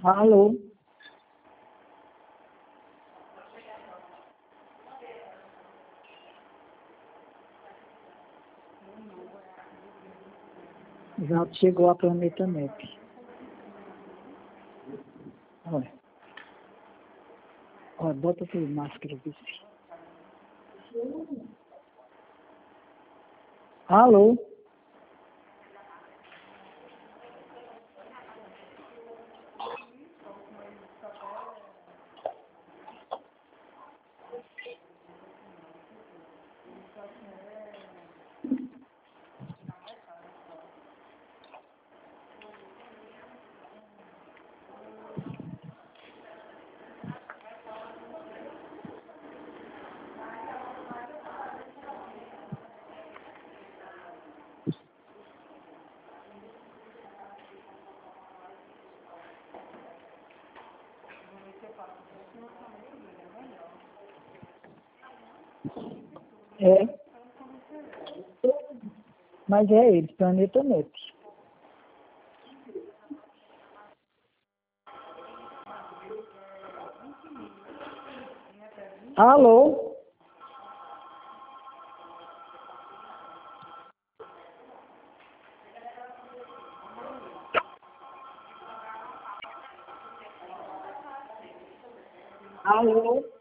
Alô? Já chegou a Planeta Nep. Olha, olha, bota essa máscara aqui. Alô? É, mas é ele, Planeta Nep. Alô? Alô?